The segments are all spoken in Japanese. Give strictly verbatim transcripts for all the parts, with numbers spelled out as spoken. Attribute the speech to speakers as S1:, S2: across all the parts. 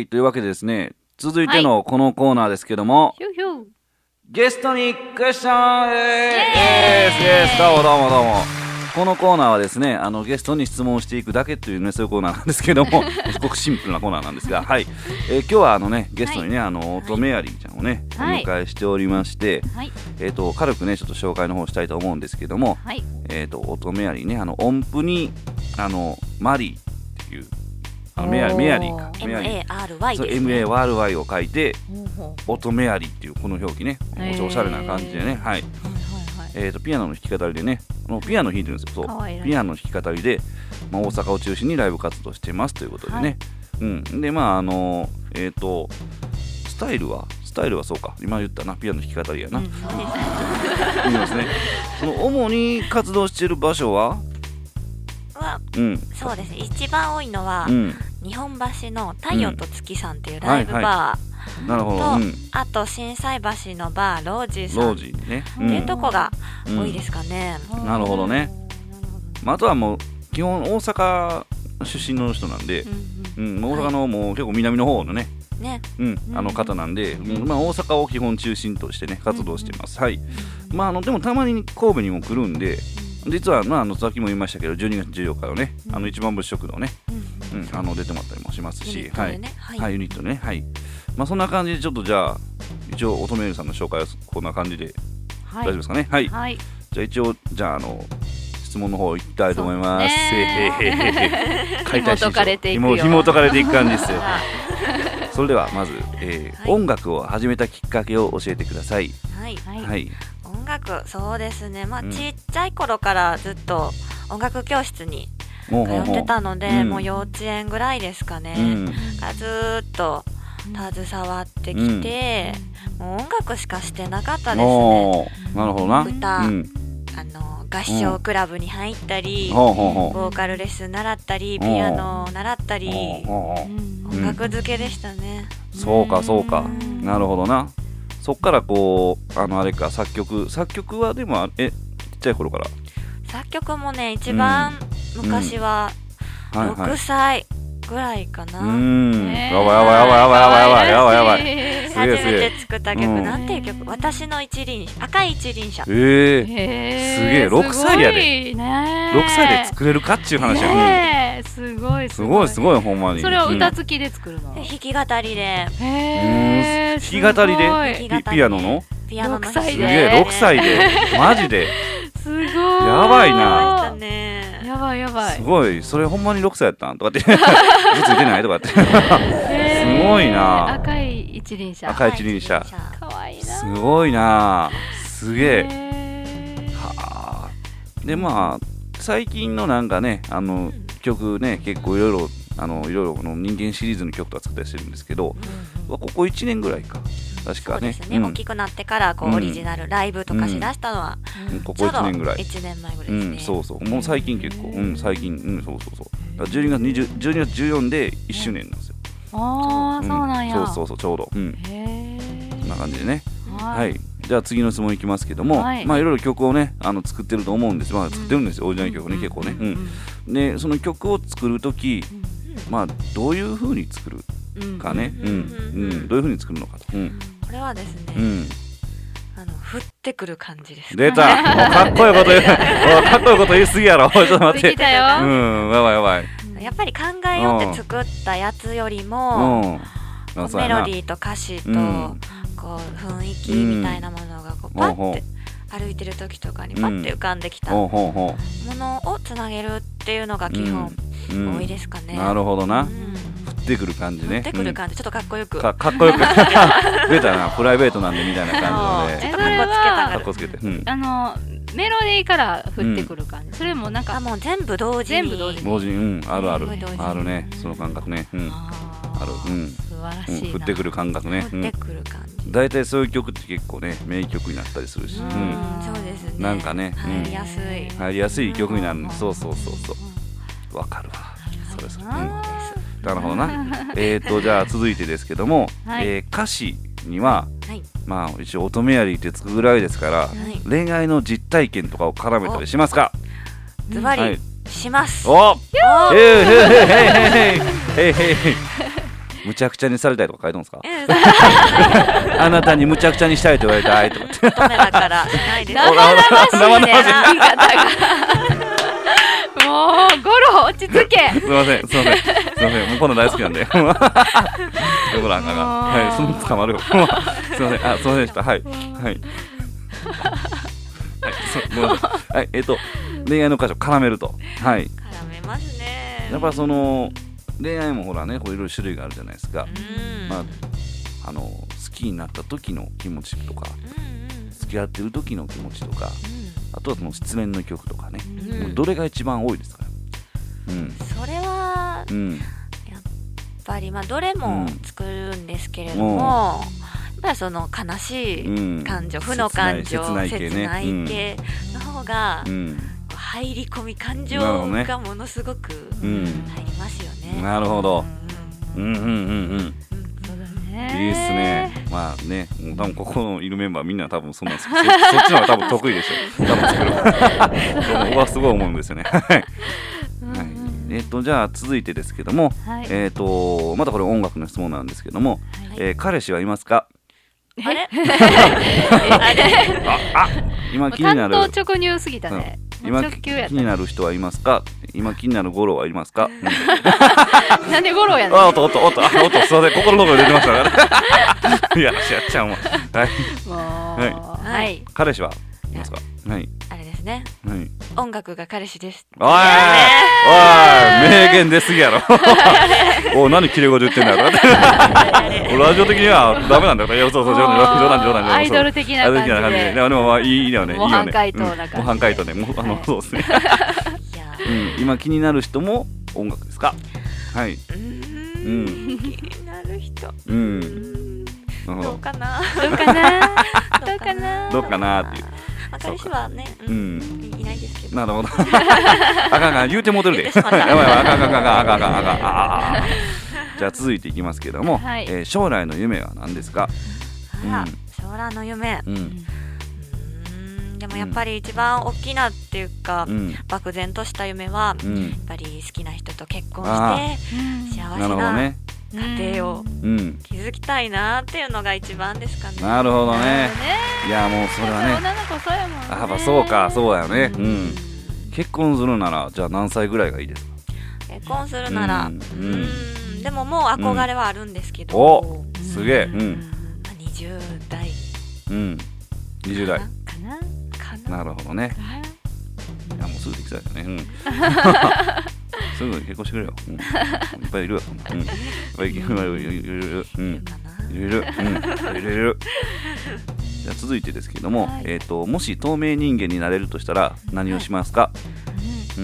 S1: はいというわけでですね、続いてのこのコーナーですけども、
S2: ヒューヒュー
S1: ゲストにクエスチョンイエーイイエーイどうもどうもどうも。このコーナーはですね、あのゲストに質問していくだけというね、そういうコーナーなんですけどもすごくシンプルなコーナーなんですが、はい、えー、今日はあのねゲストにね、はい、あの乙女アリーちゃんをね、はい、お迎えしておりまして、はい、えーと軽くねちょっと紹介の方したいと思うんですけども、はい、えーと乙女アリーね、あの音符にあのマリーっていうあのメアリーメアリーか
S3: エムエーアールワイ ですね。
S1: エムエーアールワイ を書いて乙女アリーっていうこの表記ね、おしゃれな感じでね、はい、えーとピアノの弾き語りでね、ピアノ弾いてるんですよ。そうピアノの弾き語りで、まあ、大阪を中心にライブ活動してますということでね、はい、うん、でまああのえっ、ー、とスタイルはスタイルはそうか今言ったな、ピアノ弾き語りやな、うん、そうですいいですね。その主に活動している場所は
S3: は、うん、そうですね、一番多いのは、うん、日本橋の太陽と月さんっていうライブバー、うんはいはい、なるほど、うん、あと心斎橋のバーロージーさん、ロージーね、っていうとこが多いですかね、
S1: うんうん、なるほどね、まあ、あとはもう基本大阪出身の人なんで、うんうん、大阪のもう結構南の方のね、ね、うん、あの方なんで、うん、まあ、大阪を基本中心としてね活動してます、うん、はい、まあ、あのでもたまに神戸にも来るんで、実は、まあ、あのさっきも言いましたけどじゅうにがつじゅうよっかのね、うん、あの一番星食堂ね、うんうん、あの出てもらったりもしますし、はい、はい、ユニットね、はい、まあ、そんな感じでちょっとじゃあ一応乙女さんの紹介はこんな感じで、はい、大丈夫ですかね、はい、はい、じゃあ一応じゃああの質問の方いきたいと思います。
S2: 紐解かれていくよ、
S1: 紐解かれていく感じですよそれではまず、えーはい、音楽を始めたきっかけを教えてください。
S3: はい、はい、音楽、そうですね、まあ、うん、ちっちゃい頃からずっと音楽教室に通ってたので、うん、もう幼稚園ぐらいですかね、うん、からずっと携わってきて、うん、もう音楽しかしてなかったですね。
S1: なるほどな。
S3: 歌、うん、あの合唱クラブに入ったり、うん、ボーカルレッスン習ったり、ピアノを習ったり、音楽漬けでしたね、
S1: うん、そうかそうか、うん、なるほどな。そっからこうあのあれか作曲作曲はでもえちっちゃい頃から
S3: 作曲もね一番昔はろくさいぐらいかな、うん、
S1: うん、やばいやばいやばいやばいやばいやばいやばい
S3: 初めて作った曲、うん、なんていう曲、私の一輪赤い一輪車、
S1: えー、えー、すげえろくさいやで、ね、ろくさいで作れるかっていう話やね、
S2: えー、すごい
S1: すごいすごいほんまに。
S2: それを歌付きで作るの、
S3: うん、弾き語りで、
S2: へ
S1: ー、弾き語りで ピ, ピアノの
S3: ピアノの
S2: ろくさいで、
S1: すげえろくさいでマジですごいやばいな、
S2: やばいやばい、
S1: すごい、それほんまにろくさいやったんとかって嘘ついてないとかってすごいな。
S2: 赤い一輪車、
S1: 赤い一輪車
S2: かわいいな、
S1: すごいな、すげえはあ。でまあ最近のなんかねあの、うん、曲ね結構いろいろあのいろいろの人間シリーズの曲とか作ったりしてるんですけど、うん、ここいちねんぐらいか確かね、
S3: そうですね、うん、大きくなってからこう、うん、オリジナルライブとかしだしたのは、
S1: うん、ここいちねんぐらい、
S3: いちねんまえぐらいですね、
S1: うん、そうそう、もう最近結構、うん、最近、うん、そうそうそう、だからじゅうにがつにじゅう、じゅうにがつじゅうよっかでいっしゅうねんなんですよ、
S2: うん、ああ、うん、そうなんや、
S1: そうそうそう、ちょうど、うん、へー、そんな感じでね、はい、はい、じゃあ次の質問いきますけども、はい、まあいろいろ曲をねあの作ってると思うんです、まあ、作ってるんですよ、うん、オリジナル曲ね、結構ね、うんうん、でその曲を作るとき、うん、まあどういう風に作るかね、うんうんうん、どういう風に作るのかと、うん、
S3: これはですね、うん、あの降ってくる感じです。
S1: 出たかっこいいこと言うかっこいいこと言いすぎやろちょっと待って、
S2: できたよ、
S1: うん、やばいやばい、
S3: やっぱり考えようって作ったやつよりも、うん、メロディーと歌詞と、うん、こう雰囲気みたいなものがこうパッて歩いてる時とかにパッて浮かんできたものをつなげるっていうのが基本多いですかね、
S1: うんうん、なるほどな、うん、降ってくる感じね、
S3: 降ってくる感じ、うん、ちょっとかっこよく
S1: か, かっこよく出たな、プライベートなんでみたいな感じで、
S3: ちょっとかっこつけた
S1: かっこつけて、うん、
S2: あのメロディーから降ってくる感じ、うん、それもなんか
S3: あもう全部同時に
S2: 全部同時に
S1: 同時に、うん、あるあるあるね、その感覚ね、うん、ある、うん、
S2: 素晴らしいな、
S1: うん、降ってくる感覚ね、
S3: 降ってくる感じ、
S1: だいたいそういう曲って結構ね名曲になったりするし、うん、
S3: そうですね、
S1: なんかね、
S3: 入りやすい、
S1: うん、入りやすい曲になる、うん、そうそうそうそうわかるわ、そうです、うん、なるほどなえーとじゃあ続いてですけども、はい、えー、歌詞には、はい、まあ一応乙女やりってつくぐらいですから、はい、恋愛の実体験とかを絡めたりしますか？
S3: ズバリします。
S1: おっ、へいへいへいへいへいへいむちゃくちゃにされたいとか書いてますか？あなたにむちゃくちゃにしたいと言われたいとかって。
S3: 乙女だからないです。
S2: 生々しいね、言い方が。もうゴロ落ち着け。
S1: すいませんすいませんすいません、もうこんな大好きなんで。ほらなんかはい、その捕まるよ。すいません、あ、すいませんでした。はいはいはい、ごめんなさい。はい、えっと恋愛の箇所絡めると、はい、
S3: 絡めますね。
S1: やっぱその恋愛もほらね、こういろいろ種類があるじゃないですか。まああの好きになった時の気持ちとか、付き合ってる時の気持ちとか、あとはその失恋の曲とかね、どれが一番多いですか？
S3: うん、それは、うん、やっぱりまあどれも作るんですけれども、うん、やっぱりその悲しい感情、うん、負の感情、切ない系、ね、切ない系の方が、うん、入り込み感情がものすごく入りますよね。
S1: なるほど。うんうんうんうん。いいっすね。まあね、もう多分ここのいるメンバーみんな多分そんなんそ, そっちの方が多分得意でしょ。多分作る。僕はすごい思うんですよね。はい。えっとじゃあ続いてですけども、はい、えっとまたこれ音楽の質問なんですけども、はい、えー、彼氏はいますか？
S3: あれ？
S1: ああ、今気になる。
S2: 単刀直入すぎたね。
S1: 今気になる人はいますか？今気になるゴロはいますか？
S2: うん、なんでゴロやねん。
S1: あ、おっとおっとおっとおっと、すいません、心の声出てましたから。いや、しやっちゃうもん。はい。
S3: はい。はい。
S1: 彼氏はいますか？はい。
S3: あれですね。はい。音楽が彼氏です。
S1: おいおい、名言出すぎやろ。お、何切れ事言ってんだよ。ラジオ的にはダメなんだよ。いや、そうそう、冗談冗談冗談。
S2: アイドル的な感じで。
S1: でもまあいいよね。
S2: 模範解答な感じ。
S1: 模範解答ね。もうあのそうですね。今気になる人も音楽ですか？はい。
S3: うん。気になる人。うん。どうかな。
S2: どうかな。どうかな。
S1: どうかなっていう。
S3: 彼氏はね、うん、いないですけど。
S1: なるほど。あかんあかん、言うてもてるで。やばいやばい、あかんあかんあかんあかんあかんあかん。じゃあ続いていきますけども、はい、えー、将来の夢は何ですか？
S3: あら、うん、将来の夢。うん。うんでもやっぱり一番大きなっていうか、うん、漠然とした夢は、うん、やっぱり好きな人と結婚して幸せな家庭を築きたいなっていうのが一番ですかね。
S1: なるほどね。いやもうそれはね。
S2: 女の子そうやもんね。
S1: あ、やっぱそうか、そうだよね。うん。結婚するならじゃあ何歳ぐらいがいいですか？
S3: 結婚するなら、うん、うんでももう憧れはあるんですけど。
S1: お、すげえ。うん。
S3: にじゅう代。
S1: うん。にじゅう代。
S3: かな。
S1: なるほどね。いやもうすぐできたよね。うん。すぐ結婚してくれよ。うん、いっぱいいるよ。うん。いっぱいいるいるいるいる。うん。いるいる。うん。いるいる。じゃあ続いてですけども、はい、えっ、ー、ともし透明人間になれるとしたら何をしますか？うん。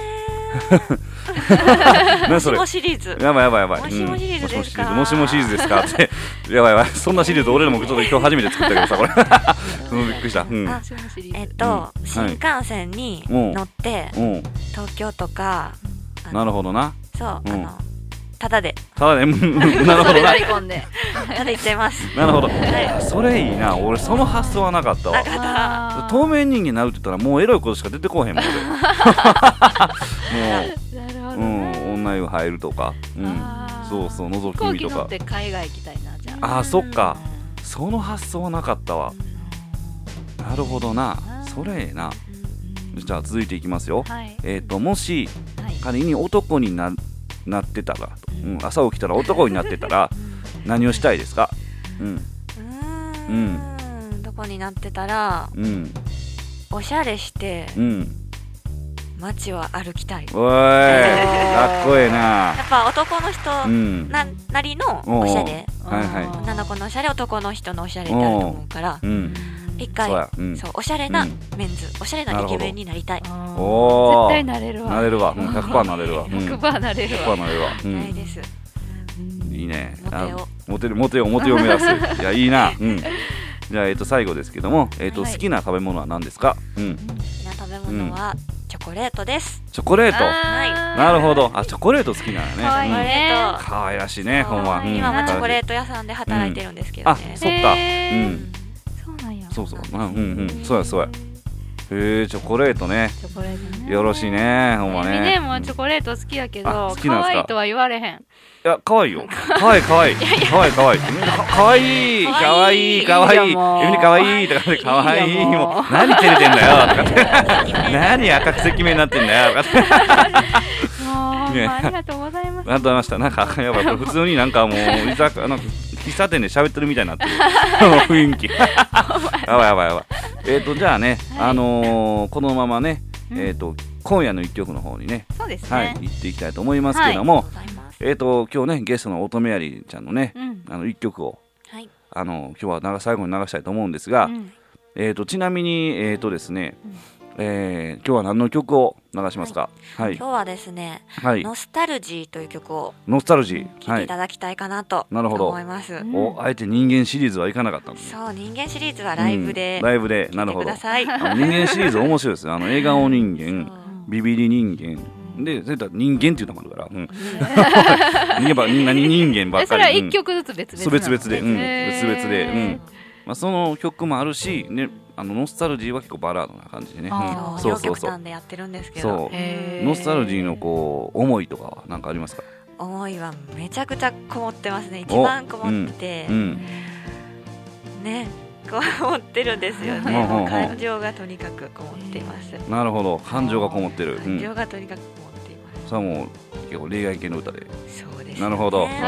S3: もしもシリーズ。
S1: やばいやばいやばい。
S3: もしもシリーズですか？
S1: もしもシリーズですかって。やばいやばい。そんなシリーズ俺らもちょっと今日初めて作ったけどさ、これ。びっくりした。うん、
S3: あ、えっと、うん、新幹線に乗って、はい、東京とか。
S1: なるほどな。
S3: そう、うん、あのただで。
S1: ただで、なるほどな。
S3: ただで行っちゃいます。
S1: なるほど。はい、それいいな。俺その発想はなかったわ。
S3: なかった。
S1: 透明人間になるって言ったらもうエロいことしか出てこへんもん。もう、うん、女湯入るとか、うん、そうそう、覗き見とか。
S2: 飛行機乗って海外行きたいなじゃあ。
S1: あ、そっか。その発想はなかったわ。なるほどな。それええな。じゃあ続いていきますよ。はい、えっ、ー、ともし、はい、仮に男に な, なってたら、うん、朝起きたら男になってたら何をしたいですか？うん。う
S3: ーん。うん、男になってたら、うん、おしゃれして、うん、街を歩きたい。
S1: おい、かっこええな。
S3: やっぱ男の人 な,、うん、なりのおしゃれ、はいはい、女の子のおしゃれ、男の人のおしゃれってあると思うから。一回 そう、うん、そうおしゃれなメンズ、うん、おしゃれなイケメンになりたい。
S2: お絶対なれるわ。
S1: なれるわ。うん、ひゃくパーセント なれるわ。
S2: ひゃくパーセント なれるわ。
S1: ひゃくパーセント なれるわ。
S3: うん、ないです。
S1: いいね。
S3: モテを
S1: モテるモテをモテを目指す。いやいいな。うん。じゃあえっ、ー、と最後ですけども、えっ、ー、と、はい、好きな食べ物は何ですか？うん。
S3: 好きな食べ物は、うん、チョコレートです。
S1: チョコレート。
S3: はい。
S1: なるほど。あ、チョコレート好きなのね。
S3: 可愛いね。
S1: 可愛らしいね。ほんま。
S3: 今はチョコレート屋さんで働いてるんですけどね。
S1: あ、そっか。うん。
S2: そうなんや。
S1: そうそう。うんうんうん。そうやそうや。 へえ、チョコレートね。
S2: チョコレートね。
S1: よろしいね、ほんまね。
S2: みねもチョコレート好きやけど、可愛いとは言われへん。
S1: いや、可愛いよ。可愛い可愛い。可愛い可愛い。可愛い可愛い可愛い。エミリ可愛いとかで可愛い。もう何照れてんだよとかって。何赤く赤面になってんだよとかって。
S2: もうありがとうございます。
S1: ありがとうございました。なんかやばい、普通になんかもう居酒屋の喫茶店で喋ってるみたいになってる雰囲気。やばいやばいやばい。えっとじゃあね、あのこのままね、えっと今夜の一曲の方にね、
S2: そうですね。
S1: はい、行っていきたいと思いますけれども。えーと今日ねゲストの乙女やりちゃんのね、うん、あの一曲を、はい、あの今日は最後に流したいと思うんですが、うん、えーとちなみにえーとですね、うんえー、今日は何の曲を流しますか？
S3: はいはい、今日はですね、はい、ノスタルジーという曲を
S1: ノスタルジー
S3: 聴いていただきたいかなと思います。
S1: なるほど。おあえて人間シリーズはいかなかったんです。
S3: そう、人間シリーズはライブで、
S1: うん、ライブでなるほど。あの人間シリーズ面白いですよ。あの笑顔人間、ビビリ人間。で、それと人間っていうのもあるから、うん、人間ば何人間ばっかり。
S2: それは一曲ずつ別々。
S1: 別々で、うん、別々で、うんまあ、その曲もあるし、ね、あのノスタルジーは結構バラードな感じでね。
S3: うん、そうそうそう。でやってるんですけど。
S1: そう。ノスタルジーのこう思いとかは何かありますか？
S3: 思いはめちゃくちゃこもってますね。一番こもってて、うんうん、ね。こもってるんですよね。もう感情がとにかくこもっています。
S1: なるほど、感情がこもってる。
S3: 感情がとにかくこもっています。
S1: それはもう結構恋愛系の歌で。
S3: そうですね。
S1: なるほど。楽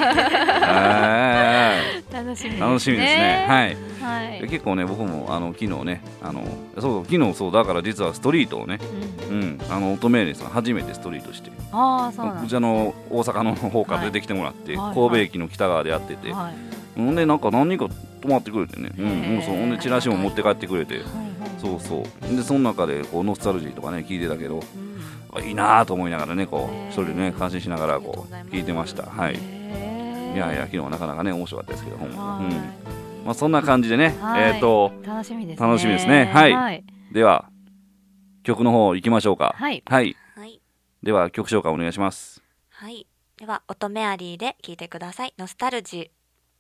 S2: しみですね。
S1: 楽しみですね。はい。はい、結構ね僕もあの昨日ねあのそう昨日そうだから実はストリートをね、うん、うん、あの乙女さん初めてストリートして、
S2: ああそうなんです。
S1: うちあの大阪の方から出てきてもらって、はい、神戸駅の北側でやってて、はい、ほんでなんか何人か泊まってくれてね、うん、もうそうほんでチラシも持って帰ってくれて、はい、そうそうでその中でこうノスタルジーとかね聞いてたけど、うん、いいなと思いながらねこう一人でね感心しながらこう聞いてました。はい。いやいや昨日はなかなかね面白かったですけど、ほんま、うんまあ、そんな感じでね、はい、えーと
S2: 楽しみですね。
S1: 楽しみですね。はい。はい、では曲の方行きましょうか。
S2: はい。
S1: はい。はい、では曲紹介お願いします。
S3: はい。では乙女アリーで聴いてください。ノスタルジー。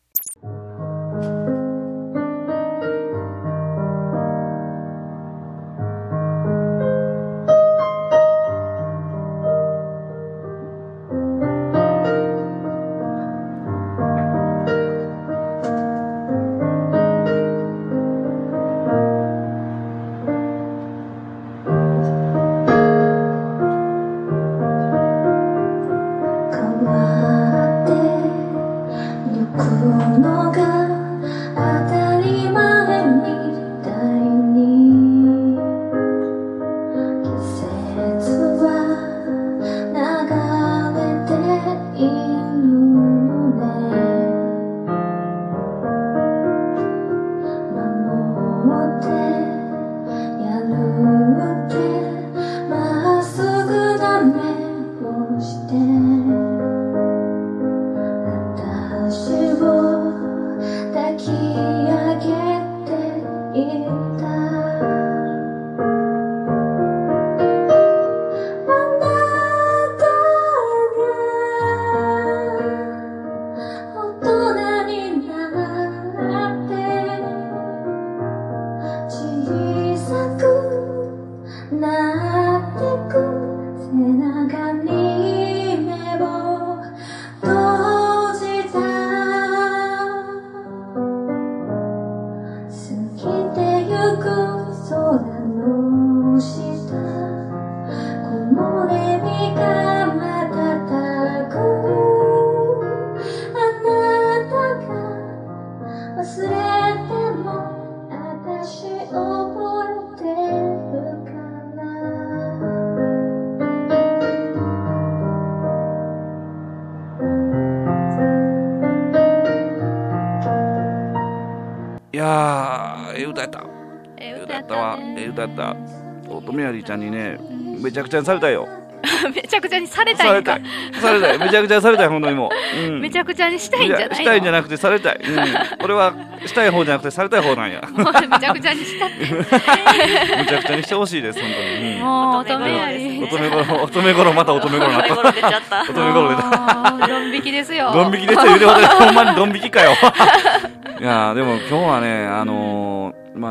S1: いやー、ええ歌やった。ええ歌やったわ。ええ歌やった。乙女やりちゃんにね、めちゃくちゃにされたよ。
S2: めちゃくちゃにされたいんか。
S1: されたい。めちゃくちゃされたい、本当にもう。
S2: うん、めちゃくちゃにしたいんじゃないの？
S1: したいんじゃなくてされたい。うん、俺はしたい方じゃなくてされたい方なんや。
S2: もうめちゃくちゃにしたって。
S1: めちゃくちゃにしてほしいです、本当に。うん、
S2: もう乙女やり。
S1: 乙女頃、乙女頃また乙女頃になった。
S3: 乙女頃出ちゃった。
S1: 乙女頃出た。
S2: ドン引きですよ。
S1: ドン引きですよ。言うてほんまにドン引きかよ。いやでも今日はね、あのー、まあ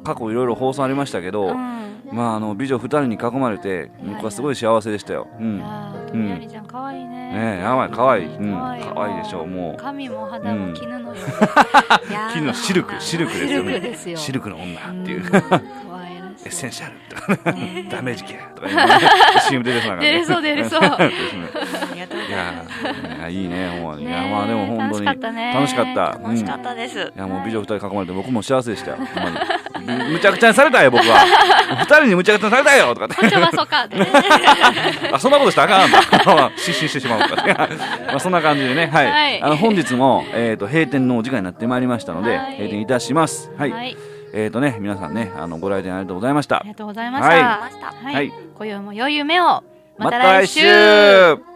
S1: 過去いろいろ放送ありましたけど、うん、まああの美女ふたりに囲まれて僕はすごい幸せでしたよ。うん。
S2: とみやりちゃん可愛いね。
S1: ねえ、やばい可愛い。うん、可愛いでしょう。もう
S2: 髪も肌も絹のよう。
S1: 絹のシルクシルクですよね。
S2: シルクですよ。
S1: シルクの女っていう。エッセンシャルとかダメージケアとか シーエム 出てそうな感じ。
S2: 出れそう出れそう。
S1: いやいいね。もういやまあでも本当に楽しかったね。
S3: 楽しかった。楽しかったです。
S1: いやもう美女ふたり囲まれて僕も幸せでしたよ。むちゃくちゃにされたよ僕は。ふたりにむちゃくちゃにされたよとかって。
S2: こっちはそうかって。
S1: あそんなことしたらあかんだ。失神してしまうとか。まあそんな感じでね。はい。あの本日もえっと閉店のお時間になってまいりましたので閉店いたします。はい。えーとね、皆さんね、あのご来店ありがとうございました。
S2: ありがとうございました。
S1: はい。
S2: はい。今宵も良い夢を。
S1: また来週。